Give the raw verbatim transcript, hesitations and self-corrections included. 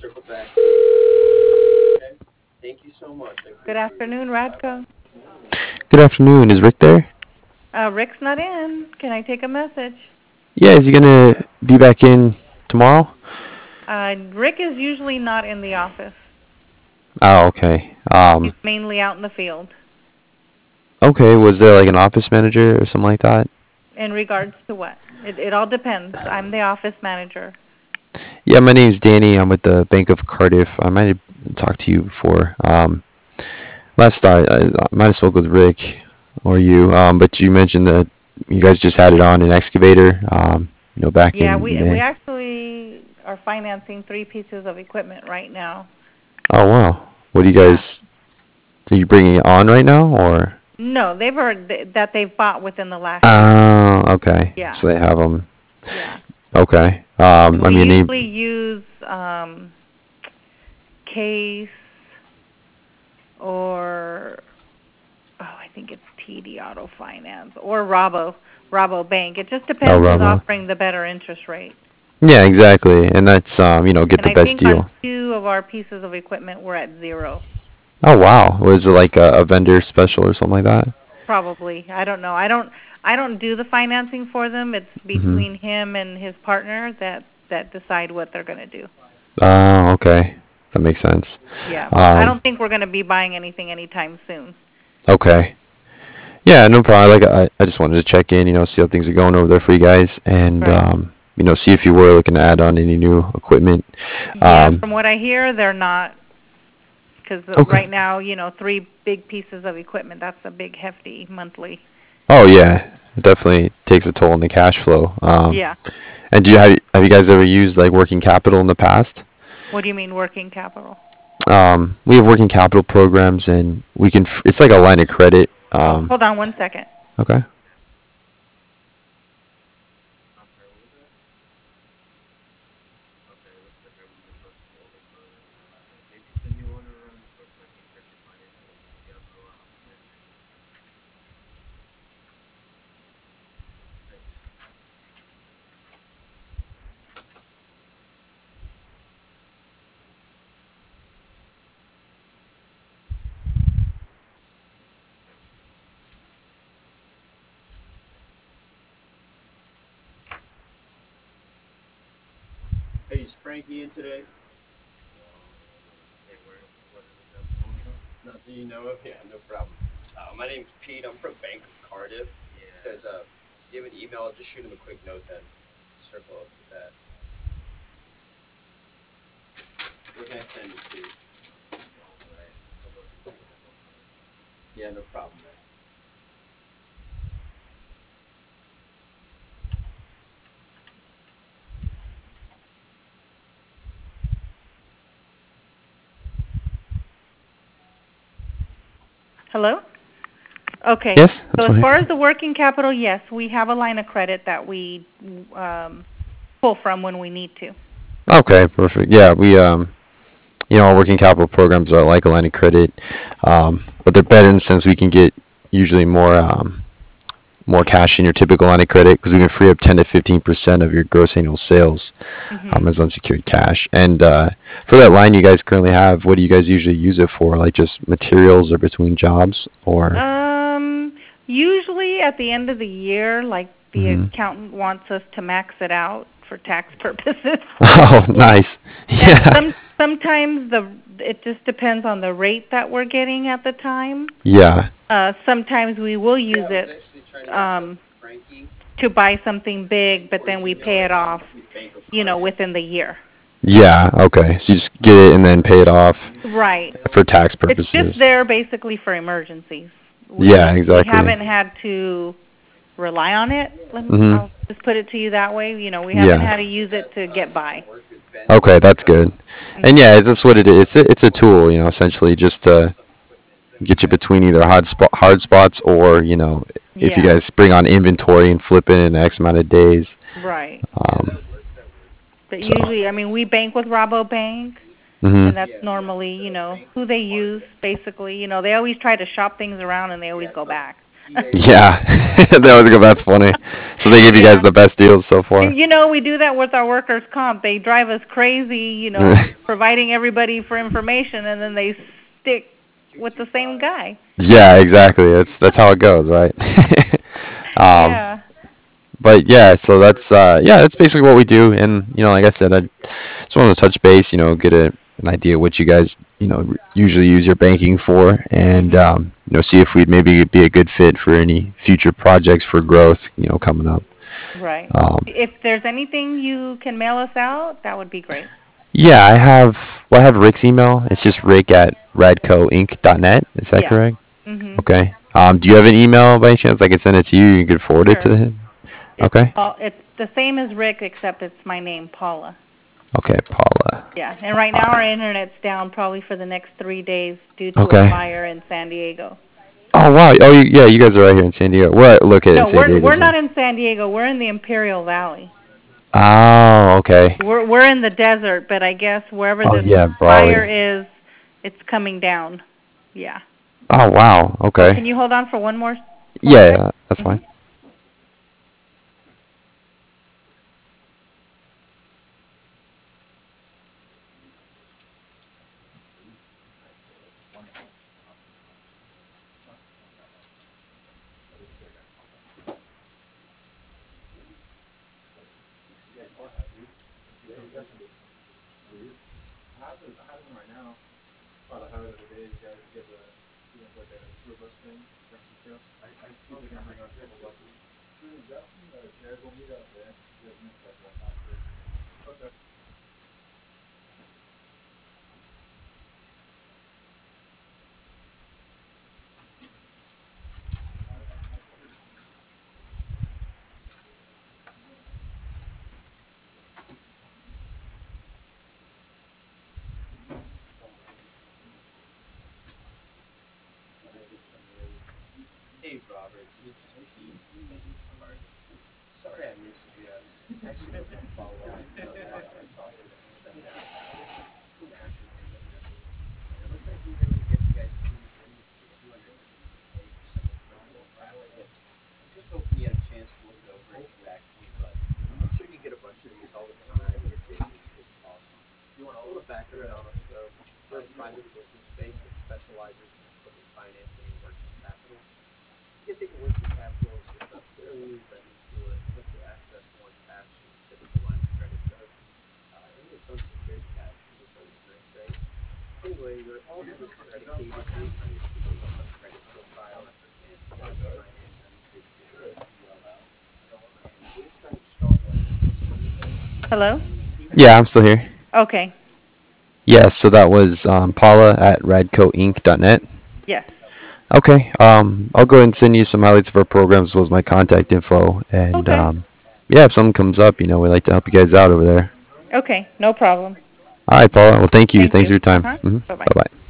Good afternoon, Radco. Good afternoon. Is Rick there? Uh, Rick's not in. Can I take a message? Yeah, is he gonna be back in tomorrow? Uh, Rick is usually not in the office. Oh, okay. He's Um, mainly out in the field. okay. Was there like an office manager or something like that? In regards to what? It it all depends. I'm the office manager. Yeah, my name's Danny. I'm with the Bank of Cardiff. I might have talked to you before. Um, last I, I, I might have spoke with Rick or you. Um, but you mentioned that you guys just had it on an excavator. Um, you know, back Yeah, in we we May. actually are financing three pieces of equipment right now. Oh wow. What do you guys? Yeah. Are you bringing it on right now or? No, they've already that they've bought within the last year. Oh, okay. Yeah. So they have them. Yeah. Okay. Um, And I we mean, they, usually use um Case or oh, I think it's T D Auto Finance or Rabo, Rabo Bank. It just oh, depends who's Rama. offering the better interest rate. Yeah, exactly. And that's um, you know, get And the I best think on deal. two of our pieces of equipment we're at zero. Oh wow. Was it like a, a vendor special or something like that? Probably. I don't know. I don't I don't do the financing for them. It's Mhm. between him and his partner that that decide what they're going to do. Oh, okay. That makes sense. Yeah, but I Um, don't think we're going to be buying anything anytime soon. okay. Yeah, no problem. Like I, I just wanted to check in, you know, see how things are going over there for you guys, and Right. um, you know, see if you were looking to add on any new equipment. Yeah, Um, from what I hear, they're not because okay. right now, you know, three big pieces of equipment, that's a big hefty monthly. Oh yeah, it definitely takes a toll on the cash flow. Um, Yeah. and do you have have you guys ever used like working capital in the past? What do you mean working capital? Um, we have working capital programs, and we can. f- It's like a line of credit. Oh, Um, hold on one second. okay. Hello? Okay. Yes, So that's as far as fine. the working capital, yes, we have a line of credit that we um, pull from when we need to. Okay, perfect. Yeah, we um, you know, our working capital programs are like a line of credit, um, but they're better in the sense we can get usually more um, more cash in your typical line of credit because we can free up ten to fifteen percent of your gross annual sales um, Mhm. as unsecured cash. And uh, for that line you guys currently have, what do you guys usually use it for? Like just materials or between jobs or? Um usually at the end of the year, like the Hmm. accountant wants us to max it out for tax purposes. Oh, nice. And Yeah. some sometimes the it just depends on the rate that we're getting at the time. Yeah. Uh sometimes we will use it um to buy something big, but then we pay it off, you know, within the year. Yeah. Okay. So you just get it and then pay it off Right. for tax It's just purposes. there basically for emergencies. Yeah. We we Exactly. haven't had to rely on it. Let me, Mhm. I'll just put it to you that way. You know, we haven't Yeah. had to use it to get by. Okay, that's good. And Mhm. yeah, that's what it is. It's a, it's a tool, you know, essentially just to get you between either hard spot, hard spots or, you know, if you Yeah. guys bring on inventory and flip it in X amount of days. Right. Um, But so. usually, I mean, we bank with Rabobank, and Mhm. that's normally, you know, who they use basically. You know, they always try to shop things around and they always go back. Yeah, that was good. That's funny. So they give you guys Yeah. the best deals so far. You know, we do that with our workers' comp. They drive us crazy, you know, providing everybody for information, and then they stick with the same guy. Yeah, exactly. That's that's how it goes, right? um, Yeah. but yeah, so that's uh, yeah, that's basically what we do. And you know, like I said, I just wanted to touch base. You know, get a, an idea what you guys you know r- usually use your banking for, and Mhm. um, you know, see if we'd maybe be a good fit for any future projects for growth. You know, coming up. Right. Um, If there's anything you can mail us out, that would be great. yeah, I have. Well, I have Rick's email. It's just Rick at radco inc dot net. Is that Yeah. correct? Mhm. Okay. Um, do you have an email by any chance? I could send it to you. You could forward it Sure. to him. It's Okay. Paul. It's the same as Rick, except it's my name, Paula. Okay, Paula. Yeah. And right now our Uh, internet's down probably for the next three days due to a okay. fire in San Diego. Oh wow. Oh you, yeah, you guys are right here in San Diego. We're located in No, San we're Diego we're as not well. in San Diego. We're in the Imperial Valley. Oh, okay. We're we're in the desert, but I guess wherever Oh this yeah, fire Brawley. is, it's coming down. Yeah. Oh wow. Oh, Okay. can you hold on for one more one Yeah, sec? yeah, that's Mhm. fine. Hello? Yeah, I'm still here. Okay. Yeah, so that was um, Paula at radco inc dot net. Yes. Okay. Um, I'll go ahead and send you some highlights of our programs as well as my contact info. And Okay. um, yeah, if something comes up, you know, we'd like to help you guys out over there. Okay. No problem. All right, Paula. Well, thank you. Thank Thanks you. for your time. Uh-huh. Hmm. Bye-bye. Bye bye.